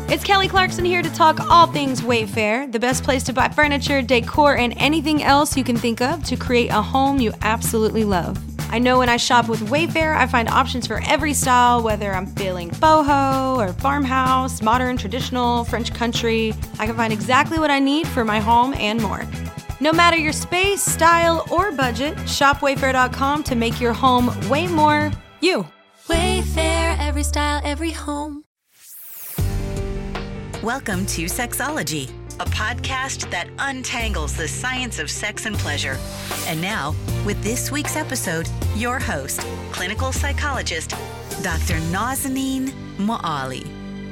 It's Kelly Clarkson here to talk all things Wayfair, the best place to buy furniture, decor, and anything else you can think of to create a home you absolutely love. I know when I shop with Wayfair, I find options for every style, whether I'm feeling boho or farmhouse, modern, traditional, French country. I can find exactly what I need for my home and more. No matter your space, style, or budget, shop Wayfair.com to make your home way more you. Wayfair, every style, every home. Welcome to Sexology, a podcast that untangles the science of sex and pleasure. And now, with this week's episode, your host, clinical psychologist, Dr. Nazanin Moali.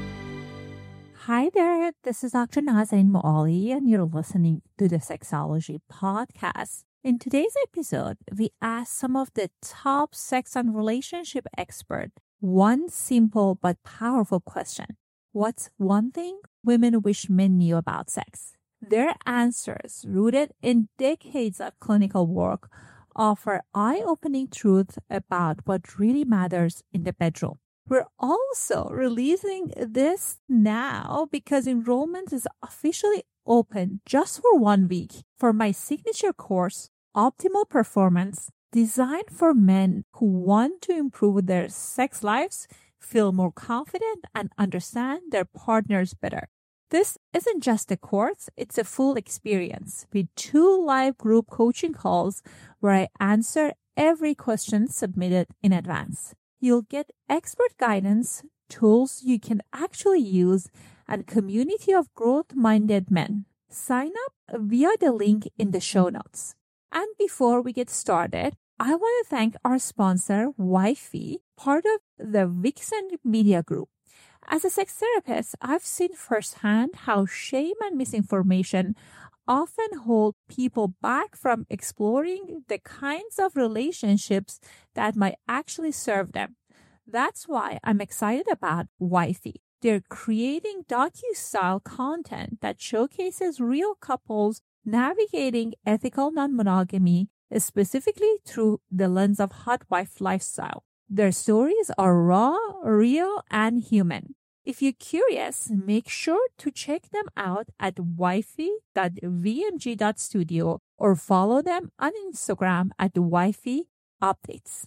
Hi there, this is Dr. Nazanin Moali, and you're listening to the Sexology podcast. In today's episode, we ask some of the top sex and relationship experts one simple but powerful question. What's one thing women wish men knew about sex? Their answers, rooted in decades of clinical work, offer eye-opening truth about what really matters in the bedroom. We're also releasing this now because enrollment is officially open just for 1 week for my signature course, Optimal Performance, designed for men who want to improve their sex lives, feel more confident, and understand their partners better. This isn't just a course, it's a full experience with 2 live group coaching calls where I answer every question submitted in advance. You'll get expert guidance, tools you can actually use, and a community of growth-minded men. Sign up via the link in the show notes. And before we get started, I want to thank our sponsor, Wifey, part of the Vixen Media Group. As a sex therapist, I've seen firsthand how shame and misinformation often hold people back from exploring the kinds of relationships that might actually serve them. That's why I'm excited about Wifey. They're creating docu-style content that showcases real couples navigating ethical non-monogamy, specifically through the lens of hot wife lifestyle. Their stories are raw, real, and human. If you're curious, make sure to check them out at wifey.vmg.studio or follow them on Instagram at Wifey Updates.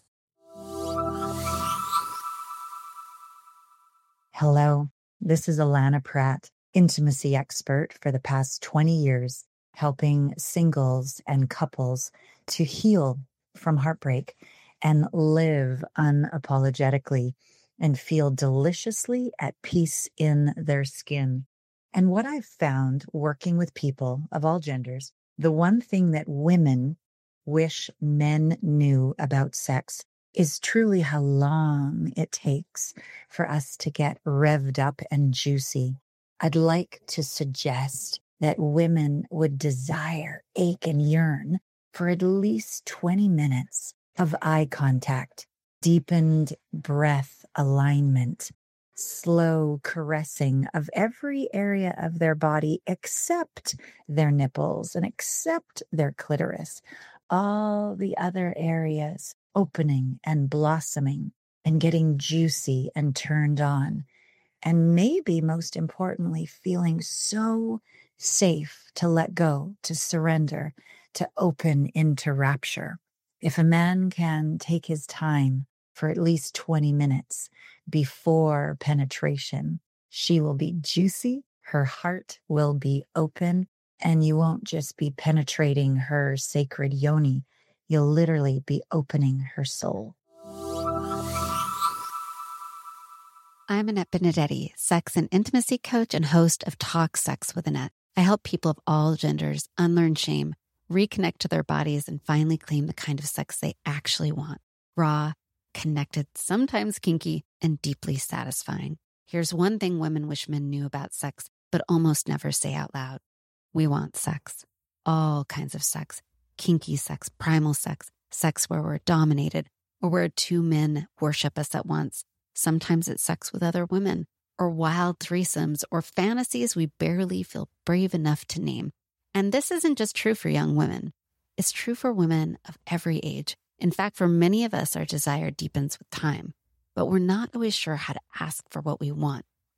Hello, this is Alana Pratt, intimacy expert for the past 20 years, helping singles and couples to heal from heartbreak and live unapologetically and feel deliciously at peace in their skin. And what I've found working with people of all genders, the one thing that women wish men knew about sex is truly how long it takes for us to get revved up and juicy. I'd like to suggest that women would desire, ache, and yearn for at least 20 minutes of eye contact, deepened breath alignment, slow caressing of every area of their body except their nipples and except their clitoris. All the other areas opening and blossoming and getting juicy and turned on. And maybe most importantly, feeling so safe to let go, to surrender, to open into rapture. If a man can take his time for at least 20 minutes before penetration, she will be juicy, her heart will be open, and you won't just be penetrating her sacred yoni. You'll literally be opening her soul. I'm Annette Benedetti, sex and intimacy coach and host of Talk Sex with Annette. I help people of all genders unlearn shame, reconnect to their bodies, and finally claim the kind of sex they actually want. Raw, connected, sometimes kinky, and deeply satisfying. Here's one thing women wish men knew about sex, but almost never say out loud. We want sex. All kinds of sex. Kinky sex, primal sex, sex where we're dominated, or where 2 men worship us at once. Sometimes it's sex with other women, or wild threesomes, or fantasies we barely feel brave enough to name. And this isn't just true for young women. It's true for women of every age. In fact, for many of us, our desire deepens with time, but we're not always sure how to ask for what we want.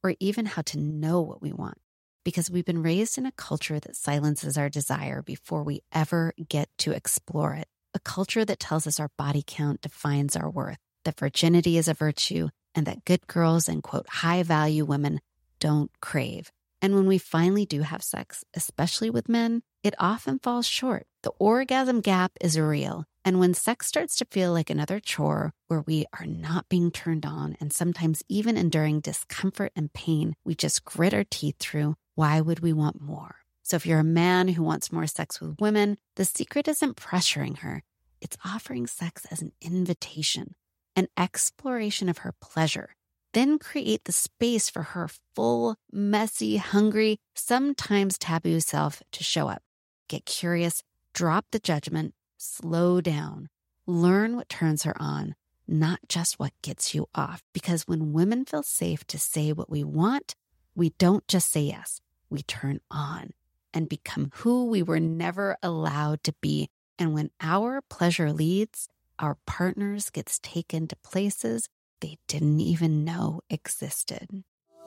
or even how to know what we want. Because we've been raised in a culture that silences our desire before we ever get to explore it. A culture that tells us our body count defines our worth, that virginity is a virtue, and that good girls and, quote, high-value women don't crave. And when we finally do have sex, especially with men, it often falls short. The orgasm gap is real. And when sex starts to feel like another chore where we are not being turned on and sometimes even enduring discomfort and pain, we just grit our teeth through. Why would we want more? So if you're a man who wants more sex with women, the secret isn't pressuring her. It's offering sex as an invitation, an exploration of her pleasure. Then create the space for her full, messy, hungry, sometimes taboo self to show up. Get curious, drop the judgment, slow down, learn what turns her on, not just what gets you off. Because when women feel safe to say what we want, we don't just say yes, we turn on and become who we were never allowed to be. And when our pleasure leads, our partners gets taken to places they didn't even know existed.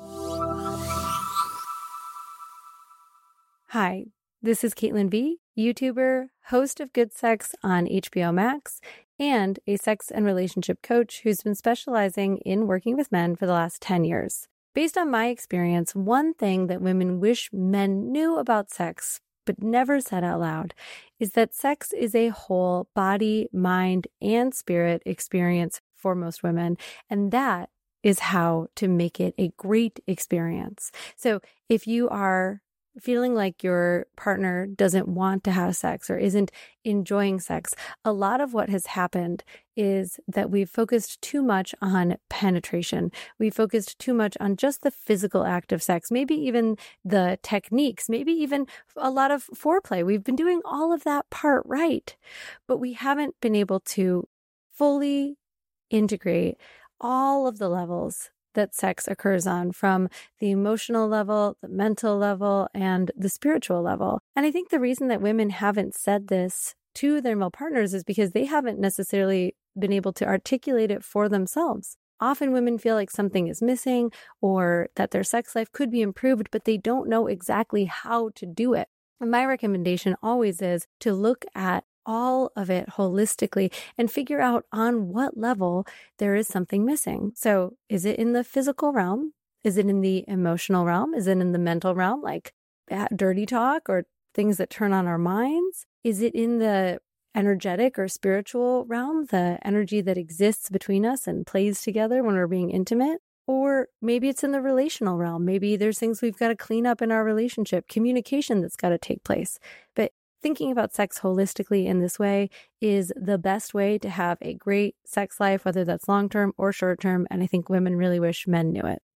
Hi, this is Caitlin V, YouTuber, host of Good Sex on HBO Max, and a sex and relationship coach who's been specializing in working with men for the last 10 years. Based on my experience, one thing that women wish men knew about sex, but never said out loud, is that sex is a whole body, mind, and spirit experience for most women. And that is how to make it a great experience. So if you are feeling like your partner doesn't want to have sex or isn't enjoying sex, a lot of what has happened is that we've focused too much on penetration. We focused too much on just the physical act of sex, maybe even the techniques, maybe even a lot of foreplay. We've been doing all of that part right, but we haven't been able to fully integrate all of the levels that sex occurs on, from the emotional level, the mental level, and the spiritual level. And I think the reason that women haven't said this to their male partners is because they haven't necessarily been able to articulate it for themselves. Often women feel like something is missing or that their sex life could be improved, but they don't know exactly how to do it. And my recommendation always is to look at all of it holistically and figure out on what level there is something missing. So is it in the physical realm? Is it in the emotional realm? Is it in the mental realm, like dirty talk or things that turn on our minds? Is it in the energetic or spiritual realm, the energy that exists between us and plays together when we're being intimate? Or maybe it's in the relational realm. Maybe there's things we've got to clean up in our relationship, communication that's got to take place. But thinking about sex holistically in this way is the best way to have a great sex life, whether that's long-term or short-term. And I think women really wish men knew it.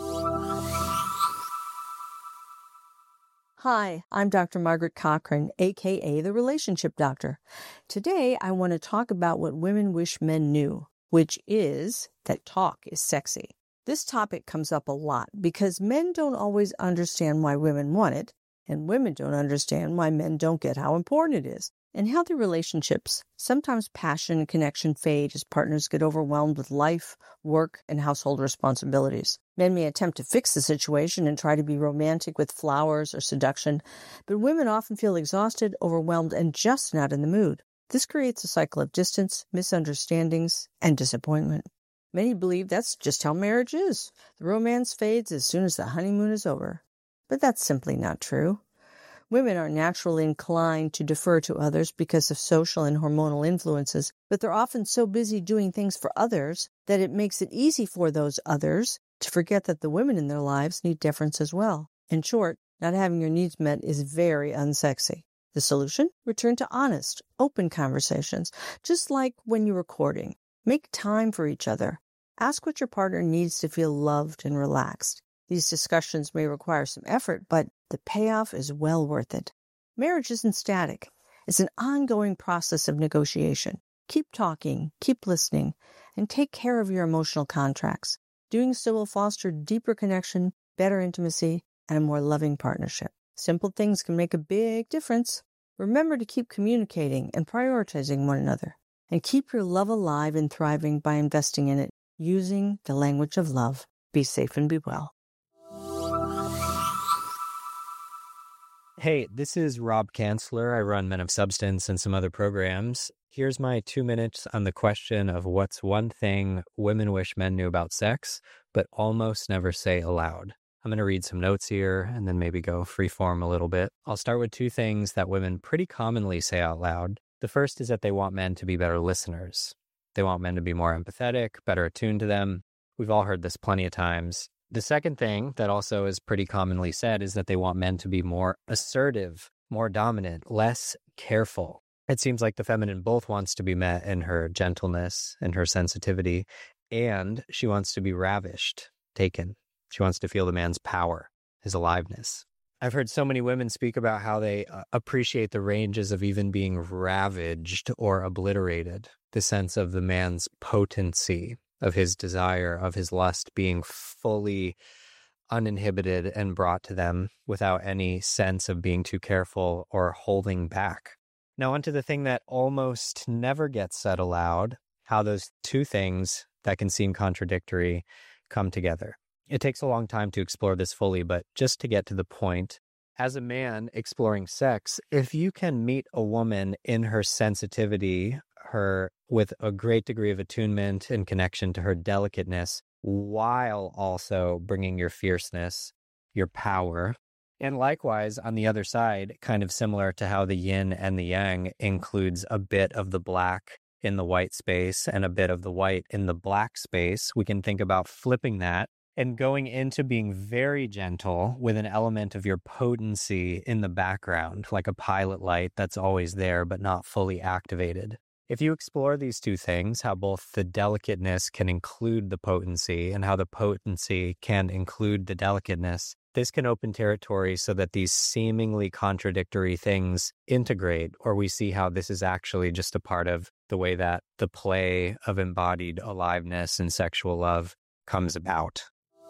Hi, I'm Dr. Margaret Cochran, aka the Relationship Doctor. Today, I want to talk about what women wish men knew, which is that talk is sexy. This topic comes up a lot because men don't always understand why women want it, and women don't understand why men don't get how important it is. In healthy relationships, sometimes passion and connection fade as partners get overwhelmed with life, work, and household responsibilities. Men may attempt to fix the situation and try to be romantic with flowers or seduction, but women often feel exhausted, overwhelmed, and just not in the mood. This creates a cycle of distance, misunderstandings, and disappointment. Many believe that's just how marriage is. The romance fades as soon as the honeymoon is over. But that's simply not true. Women are naturally inclined to defer to others because of social and hormonal influences, but they're often so busy doing things for others that it makes it easy for those others to forget that the women in their lives need deference as well. In short, not having your needs met is very unsexy. The solution? Return to honest, open conversations, just like when you're courting. Make time for each other. Ask what your partner needs to feel loved and relaxed. These discussions may require some effort, but the payoff is well worth it. Marriage isn't static. It's an ongoing process of negotiation. Keep talking, keep listening, and take care of your emotional contracts. Doing so will foster deeper connection, better intimacy, and a more loving partnership. Simple things can make a big difference. Remember to keep communicating and prioritizing one another. And keep your love alive and thriving by investing in it, using the language of love. Be safe and be well. Hey, this is Rob Kanzler. I run Men of Substance and some other programs. Here's my 2 minutes on the question of what's one thing women wish men knew about sex, but almost never say aloud. I'm going to read some notes here and then maybe go freeform a little bit. I'll start with 2 things that women pretty commonly say out loud. The first is that they want men to be better listeners. They want men to be more empathetic, better attuned to them. We've all heard this plenty of times. The second thing that also is pretty commonly said is that they want men to be more assertive, more dominant, less careful. It seems like the feminine both wants to be met in her gentleness and her sensitivity, and she wants to be ravished, taken. She wants to feel the man's power, his aliveness. I've heard so many women speak about how they appreciate the ranges of even being ravaged or obliterated, the sense of the man's potency, of his desire, of his lust being fully uninhibited and brought to them without any sense of being too careful or holding back. Now onto the thing that almost never gets said aloud, how those 2 things that can seem contradictory come together. It takes a long time to explore this fully, but just to get to the point, as a man exploring sex, if you can meet a woman in her sensitivity, her with a great degree of attunement and connection to her delicateness, while also bringing your fierceness, your power, and likewise on the other side, kind of similar to how the yin and the yang includes a bit of the black in the white space and a bit of the white in the black space, we can think about flipping that and going into being very gentle with an element of your potency in the background, like a pilot light that's always there but not fully activated. If you explore these 2 things, how both the delicateness can include the potency and how the potency can include the delicateness, this can open territory so that these seemingly contradictory things integrate, or we see how this is actually just a part of the way that the play of embodied aliveness and sexual love comes about.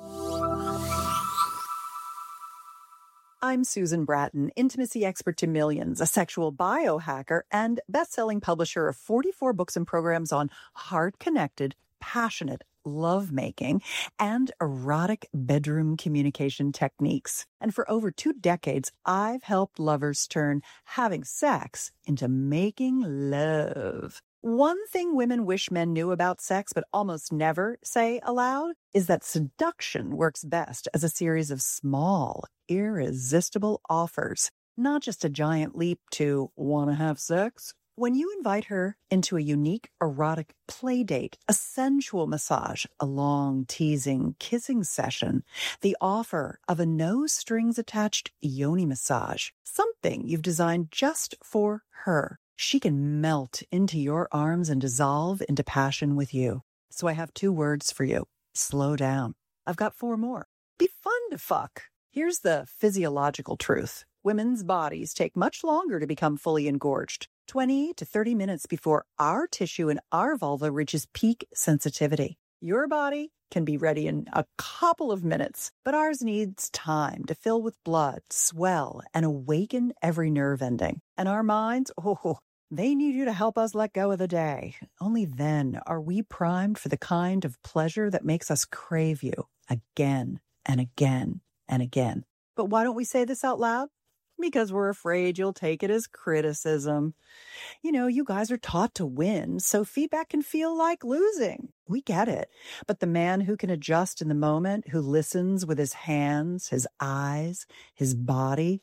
I'm Susan Bratton, intimacy expert to millions, a sexual biohacker, and best-selling publisher of 44 books and programs on heart-connected, passionate lovemaking and erotic bedroom communication techniques. And for over 2 decades, I've helped lovers turn having sex into making love. One thing women wish men knew about sex but almost never say aloud is that seduction works best as a series of small, irresistible offers, not just a giant leap to "wanna have sex?" When you invite her into a unique erotic play date, a sensual massage, a long teasing kissing session, the offer of a no-strings-attached yoni massage, something you've designed just for her, she can melt into your arms and dissolve into passion with you. So I have 2 words for you. Slow down. I've got 4 more. Be fun to fuck. Here's the physiological truth. Women's bodies take much longer to become fully engorged, 20 to 30 minutes before our tissue and our vulva reaches peak sensitivity. Your body can be ready in a couple of minutes, but ours needs time to fill with blood, swell, and awaken every nerve ending. And our minds, they need you to help us let go of the day. Only then are we primed for the kind of pleasure that makes us crave you again and again and again. But why don't we say this out loud? Because we're afraid you'll take it as criticism. You know, you guys are taught to win, so feedback can feel like losing. We get it. But the man who can adjust in the moment, who listens with his hands, his eyes, his body,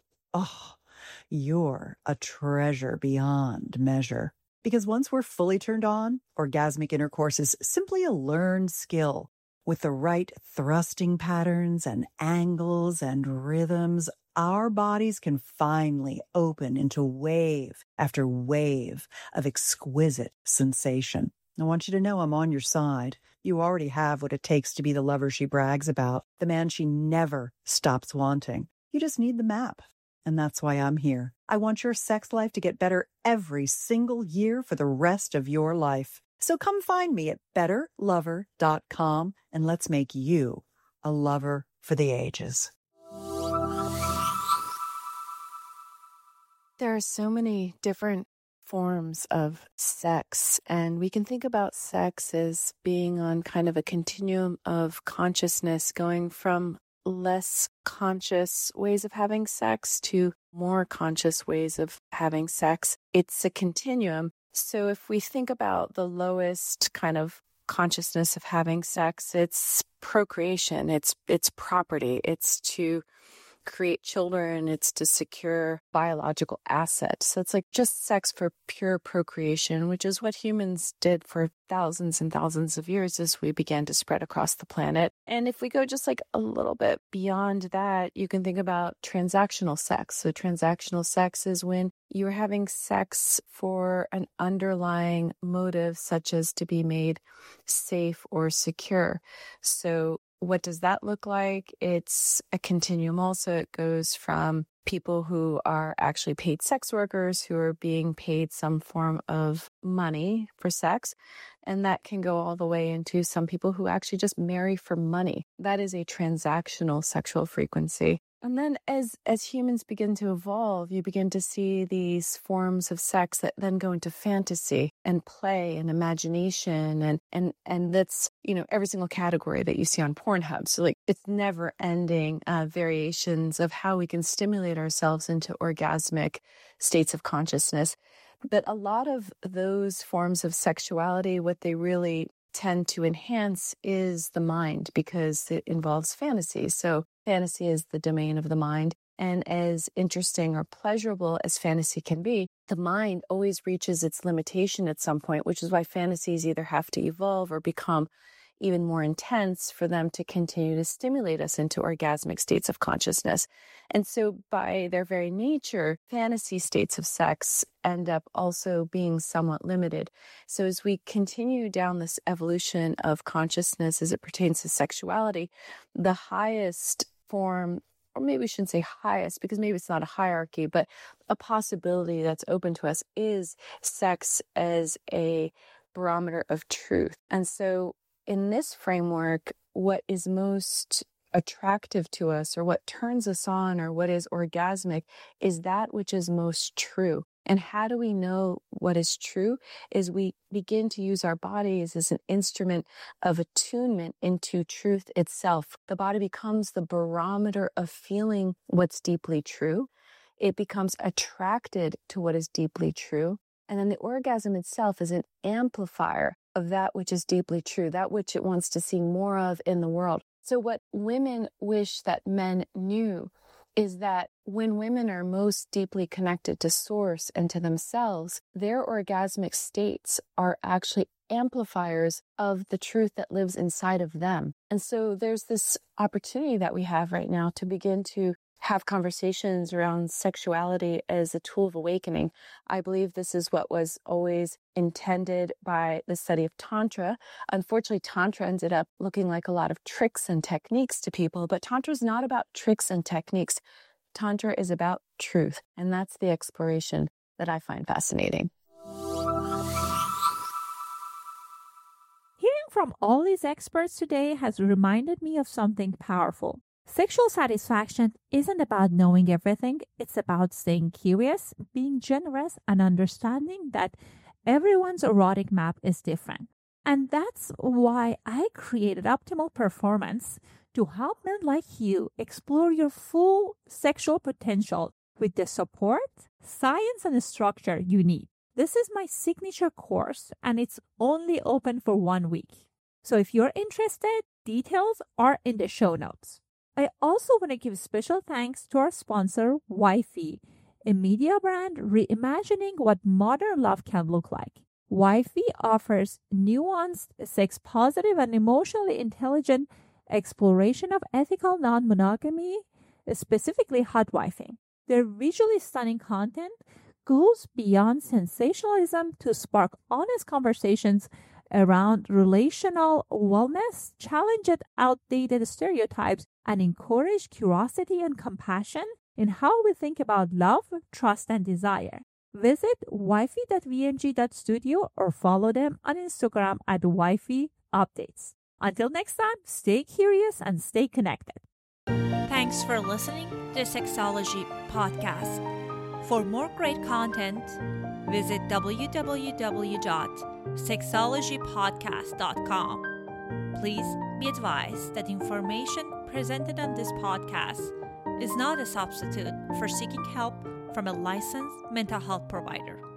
you're a treasure beyond measure. Because once we're fully turned on, orgasmic intercourse is simply a learned skill. With the right thrusting patterns and angles and rhythms, our bodies can finally open into wave after wave of exquisite sensation. I want you to know I'm on your side. You already have what it takes to be the lover she brags about, the man she never stops wanting. You just need the map. And that's why I'm here. I want your sex life to get better every single year for the rest of your life. So come find me at betterlover.com and let's make you a lover for the ages. There are so many different forms of sex, and we can think about sex as being on kind of a continuum of consciousness, going from less conscious ways of having sex to more conscious ways of having sex. It's a continuum. So if we think about the lowest kind of consciousness of having sex, it's procreation, it's property, it's to create children, it's to secure biological assets. So it's like just sex for pure procreation, which is what humans did for thousands and thousands of years as we began to spread across the planet. And if we go just like a little bit beyond that, you can think about transactional sex. So transactional sex is when you're having sex for an underlying motive, such as to be made safe or secure. So what does that look like? It's a continuum also. It goes from people who are actually paid sex workers who are being paid some form of money for sex. And that can go all the way into some people who actually just marry for money. That is a transactional sexual frequency. And then as humans begin to evolve, you begin to see these forms of sex that then go into fantasy and play and imagination. And that's, every single category that you see on Pornhub. So like it's never ending variations of how we can stimulate ourselves into orgasmic states of consciousness. But a lot of those forms of sexuality, what they really tend to enhance is the mind, because it involves fantasy. So fantasy is the domain of the mind. And as interesting or pleasurable as fantasy can be, the mind always reaches its limitation at some point, which is why fantasies either have to evolve or become even more intense for them to continue to stimulate us into orgasmic states of consciousness. And so by their very nature, fantasy states of sex end up also being somewhat limited. So as we continue down this evolution of consciousness as it pertains to sexuality, the highest form, or maybe we shouldn't say highest because maybe it's not a hierarchy, but a possibility that's open to us is sex as a barometer of truth. And so in this framework, what is most attractive to us or what turns us on or what is orgasmic is that which is most true. And how do we know what is true? Is we begin to use our bodies as an instrument of attunement into truth itself. The body becomes the barometer of feeling what's deeply true. It becomes attracted to what is deeply true. And then the orgasm itself is an amplifier of that which is deeply true, that which it wants to see more of in the world. So what women wish that men knew is that when women are most deeply connected to source and to themselves, their orgasmic states are actually amplifiers of the truth that lives inside of them. And so there's this opportunity that we have right now to begin to have conversations around sexuality as a tool of awakening. I believe this is what was always intended by the study of Tantra. Unfortunately, Tantra ended up looking like a lot of tricks and techniques to people, but Tantra is not about tricks and techniques. Tantra is about truth, and that's the exploration that I find fascinating. Hearing from all these experts today has reminded me of something powerful. Sexual satisfaction isn't about knowing everything. It's about staying curious, being generous, and understanding that everyone's erotic map is different. And that's why I created Optimal Performance to help men like you explore your full sexual potential with the support, science, and structure you need. This is my signature course, and it's only open for 1 week. So if you're interested, details are in the show notes. I also want to give special thanks to our sponsor, Wifey, a media brand reimagining what modern love can look like. Wifey offers nuanced, sex-positive, and emotionally intelligent exploration of ethical non-monogamy, specifically hot wifing. Their visually stunning content goes beyond sensationalism to spark honest conversations around relational wellness, challenge outdated stereotypes, and encourage curiosity and compassion in how we think about love, trust, and desire. Visit wifey.vng.studio or follow them on Instagram at wifeyupdates. Until next time, stay curious and stay connected. Thanks for listening to Sexology Podcast. For more great content, visit www.sexologypodcast.com. Please be advised that information presented on this podcast is not a substitute for seeking help from a licensed mental health provider.